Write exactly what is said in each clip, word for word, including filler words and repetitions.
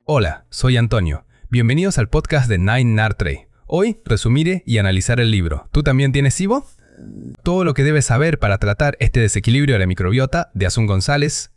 Hola, soy Antonio. Bienvenidos al podcast de Nine Nartrey. Hoy resumiré y analizar el libro. ¿Tú también tienes SIBO? Todo lo que debes saber para tratar este desequilibrio de la microbiota de Asun González.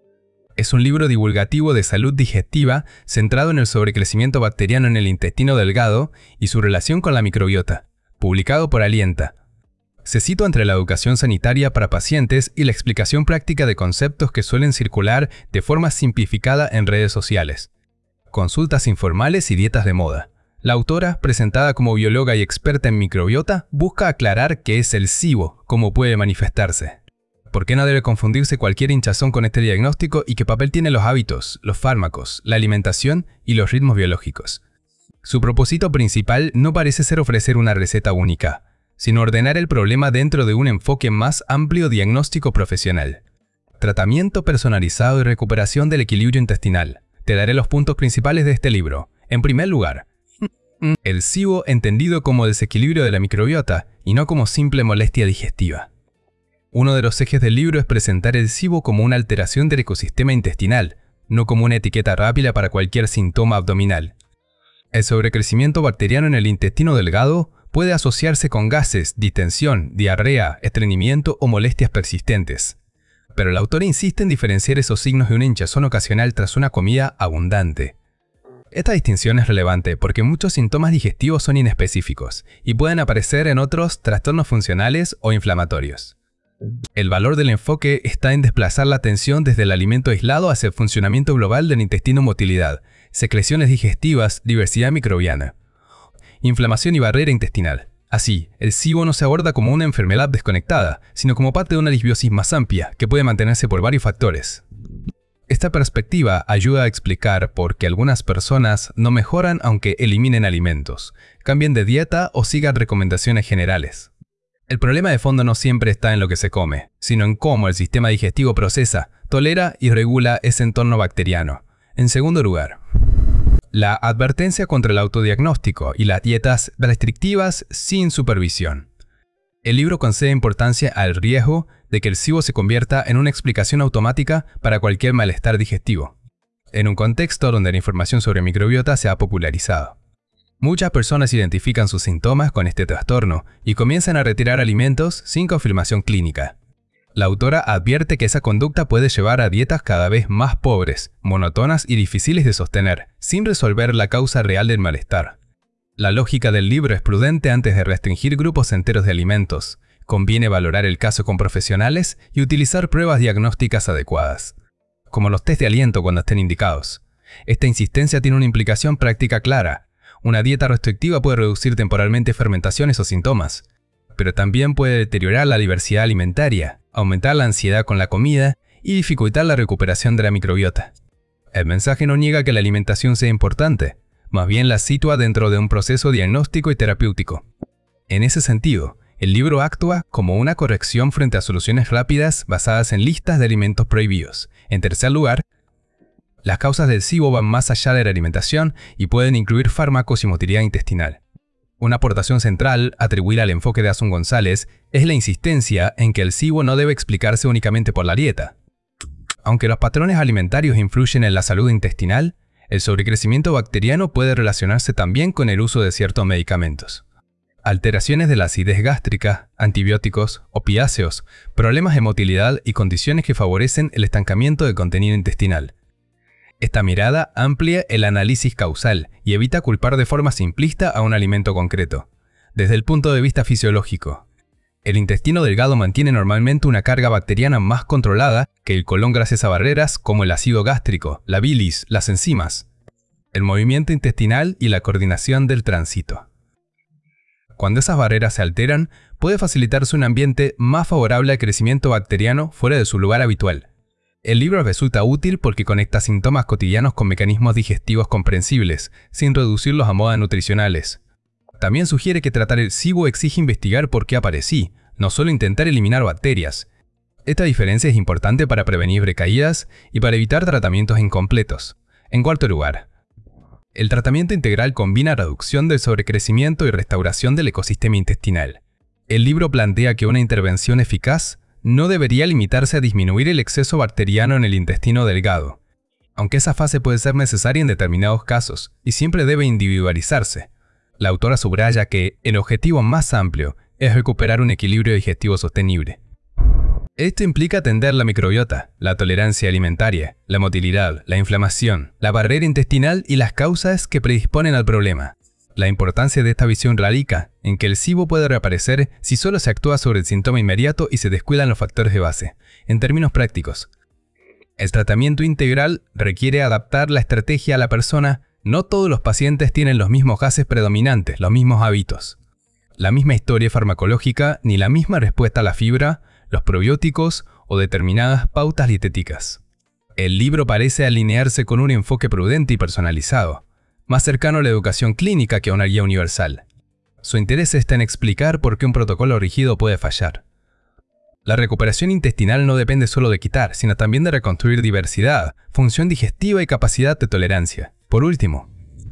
Es un libro divulgativo de salud digestiva centrado en el sobrecrecimiento bacteriano en el intestino delgado y su relación con la microbiota, publicado por Alienta. Se sitúa entre la educación sanitaria para pacientes y la explicación práctica de conceptos que suelen circular de forma simplificada en redes sociales. Consultas informales y dietas de moda. La autora, presentada como bióloga y experta en microbiota, busca aclarar qué es el SIBO, cómo puede manifestarse, por qué no debe confundirse cualquier hinchazón con este diagnóstico y qué papel tienen los hábitos, los fármacos, la alimentación y los ritmos biológicos. Su propósito principal no parece ser ofrecer una receta única, sino ordenar el problema dentro de un enfoque más amplio diagnóstico profesional. Tratamiento personalizado y recuperación del equilibrio intestinal. Te daré los puntos principales de este libro. En primer lugar, el SIBO entendido como desequilibrio de la microbiota y no como simple molestia digestiva. Uno de los ejes del libro es presentar el SIBO como una alteración del ecosistema intestinal, no como una etiqueta rápida para cualquier síntoma abdominal. El sobrecrecimiento bacteriano en el intestino delgado puede asociarse con gases, distensión, diarrea, estreñimiento o molestias persistentes. Pero el autor insiste en diferenciar esos signos de una hinchazón ocasional tras una comida abundante. Esta distinción es relevante porque muchos síntomas digestivos son inespecíficos y pueden aparecer en otros trastornos funcionales o inflamatorios. El valor del enfoque está en desplazar la atención desde el alimento aislado hacia el funcionamiento global del intestino, motilidad, secreciones digestivas, diversidad microbiana, inflamación y barrera intestinal. Así, el SIBO no se aborda como una enfermedad desconectada, sino como parte de una disbiosis más amplia, que puede mantenerse por varios factores. Esta perspectiva ayuda a explicar por qué algunas personas no mejoran aunque eliminen alimentos, cambien de dieta o sigan recomendaciones generales. El problema de fondo no siempre está en lo que se come, sino en cómo el sistema digestivo procesa, tolera y regula ese entorno bacteriano. En segundo lugar, la advertencia contra el autodiagnóstico y las dietas restrictivas sin supervisión. El libro concede importancia al riesgo de que el SIBO se convierta en una explicación automática para cualquier malestar digestivo, en un contexto donde la información sobre microbiota se ha popularizado. Muchas personas identifican sus síntomas con este trastorno y comienzan a retirar alimentos sin confirmación clínica. La autora advierte que esa conducta puede llevar a dietas cada vez más pobres, monótonas y difíciles de sostener, sin resolver la causa real del malestar. La lógica del libro es prudente antes de restringir grupos enteros de alimentos. Conviene valorar el caso con profesionales y utilizar pruebas diagnósticas adecuadas, como los test de aliento cuando estén indicados. Esta insistencia tiene una implicación práctica clara. Una dieta restrictiva puede reducir temporalmente fermentaciones o síntomas, pero también puede deteriorar la diversidad alimentaria, aumentar la ansiedad con la comida y dificultar la recuperación de la microbiota. El mensaje no niega que la alimentación sea importante, más bien la sitúa dentro de un proceso diagnóstico y terapéutico. En ese sentido, el libro actúa como una corrección frente a soluciones rápidas basadas en listas de alimentos prohibidos. En tercer lugar, las causas del SIBO van más allá de la alimentación y pueden incluir fármacos y motilidad intestinal. Una aportación central, atribuida al enfoque de Asun González, es la insistencia en que el SIBO no debe explicarse únicamente por la dieta. Aunque los patrones alimentarios influyen en la salud intestinal, el sobrecrecimiento bacteriano puede relacionarse también con el uso de ciertos medicamentos. Alteraciones de la acidez gástrica, antibióticos, opiáceos, problemas de motilidad y condiciones que favorecen el estancamiento del contenido intestinal. Esta mirada amplia el análisis causal y evita culpar de forma simplista a un alimento concreto. Desde el punto de vista fisiológico, el intestino delgado mantiene normalmente una carga bacteriana más controlada que el colon gracias a barreras como el ácido gástrico, la bilis, las enzimas, el movimiento intestinal y la coordinación del tránsito. Cuando esas barreras se alteran, puede facilitarse un ambiente más favorable al crecimiento bacteriano fuera de su lugar habitual. El libro resulta útil porque conecta síntomas cotidianos con mecanismos digestivos comprensibles, sin reducirlos a modas nutricionales. También sugiere que tratar el SIBO exige investigar por qué aparecí, no solo intentar eliminar bacterias. Esta diferencia es importante para prevenir recaídas y para evitar tratamientos incompletos. En cuarto lugar, el tratamiento integral combina reducción del sobrecrecimiento y restauración del ecosistema intestinal. El libro plantea que una intervención eficaz no debería limitarse a disminuir el exceso bacteriano en el intestino delgado. aunque esa fase puede ser necesaria en determinados casos y siempre debe individualizarse. La autora subraya que el objetivo más amplio es recuperar un equilibrio digestivo sostenible. Esto implica atender la microbiota, la tolerancia alimentaria, la motilidad, la inflamación, la barrera intestinal y las causas que predisponen al problema. La importancia de esta visión radica en que el SIBO puede reaparecer si solo se actúa sobre el síntoma inmediato y se descuidan los factores de base. En términos prácticos, el tratamiento integral requiere adaptar la estrategia a la persona. No todos los pacientes tienen los mismos gases predominantes, los mismos hábitos, la misma historia farmacológica, ni la misma respuesta a la fibra, los probióticos o determinadas pautas dietéticas. El libro parece alinearse con un enfoque prudente y personalizado, más cercano a la educación clínica que a una guía universal. Su interés está en explicar por qué un protocolo rígido puede fallar. La recuperación intestinal no depende solo de quitar, sino también de reconstruir diversidad, función digestiva y capacidad de tolerancia. Por último,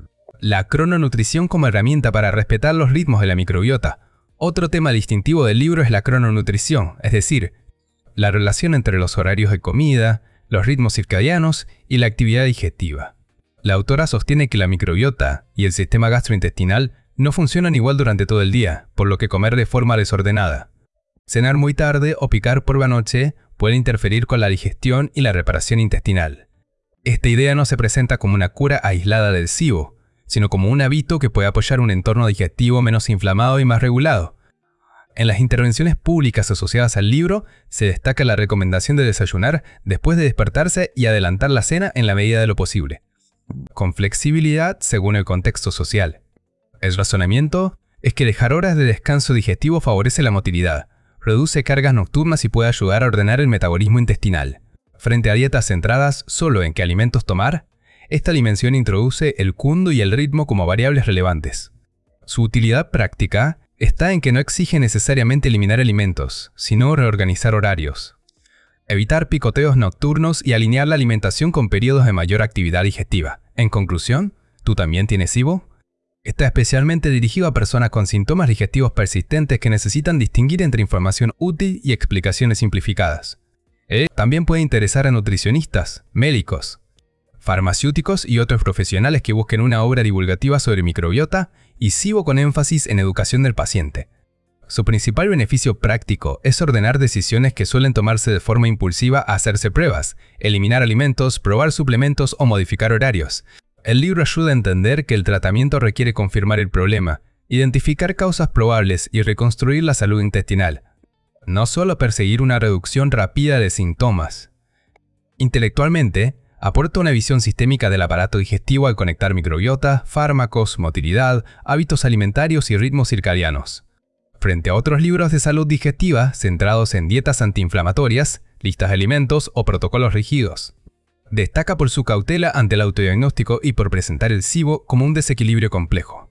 la crononutrición como herramienta para respetar los ritmos de la microbiota. Otro tema distintivo del libro es la crononutrición, es decir, la relación entre los horarios de comida, los ritmos circadianos y la actividad digestiva. La autora sostiene que la microbiota y el sistema gastrointestinal no funcionan igual durante todo el día, por lo que comer de forma desordenada, cenar muy tarde o picar por la noche puede interferir con la digestión y la reparación intestinal. Esta idea no se presenta como una cura aislada del SIBO, sino como un hábito que puede apoyar un entorno digestivo menos inflamado y más regulado. En las intervenciones públicas asociadas al libro, se destaca la recomendación de desayunar después de despertarse y adelantar la cena en la medida de lo posible, con flexibilidad según el contexto social. El razonamiento es que dejar horas de descanso digestivo favorece la motilidad, reduce cargas nocturnas y puede ayudar a ordenar el metabolismo intestinal. Frente a dietas centradas solo en qué alimentos tomar, esta dimensión introduce el cundo y el ritmo como variables relevantes. Su utilidad práctica está en que no exige necesariamente eliminar alimentos, sino reorganizar horarios, evitar picoteos nocturnos y alinear la alimentación con periodos de mayor actividad digestiva. En conclusión, ¿tú también tienes SIBO? Está especialmente dirigido a personas con síntomas digestivos persistentes que necesitan distinguir entre información útil y explicaciones simplificadas. Eh, también puede interesar a nutricionistas, médicos, farmacéuticos y otros profesionales que busquen una obra divulgativa sobre microbiota y SIBO con énfasis en educación del paciente. Su principal beneficio práctico es ordenar decisiones que suelen tomarse de forma impulsiva a hacerse pruebas, eliminar alimentos, probar suplementos o modificar horarios. El libro ayuda a entender que el tratamiento requiere confirmar el problema, identificar causas probables y reconstruir la salud intestinal, no solo perseguir una reducción rápida de síntomas. Intelectualmente, aporta una visión sistémica del aparato digestivo al conectar microbiota, fármacos, motilidad, hábitos alimentarios y ritmos circadianos. Frente a otros libros de salud digestiva centrados en dietas antiinflamatorias, listas de alimentos o protocolos rígidos. Destaca por su cautela ante el autodiagnóstico y por presentar el SIBO como un desequilibrio complejo.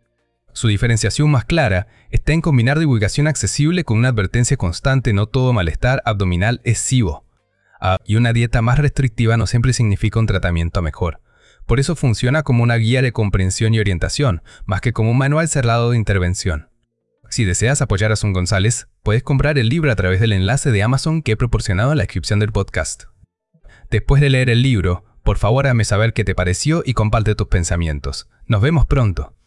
Su diferenciación más clara está en combinar divulgación accesible con una advertencia constante: no todo malestar abdominal es SIBO. Ah, y una dieta más restrictiva no siempre significa un tratamiento mejor. Por eso funciona como una guía de comprensión y orientación, más que como un manual cerrado de intervención. Si deseas apoyar a Asun González, puedes comprar el libro a través del enlace de Amazon que he proporcionado en la descripción del podcast. Después de leer el libro, por favor hazme saber qué te pareció y comparte tus pensamientos. Nos vemos pronto.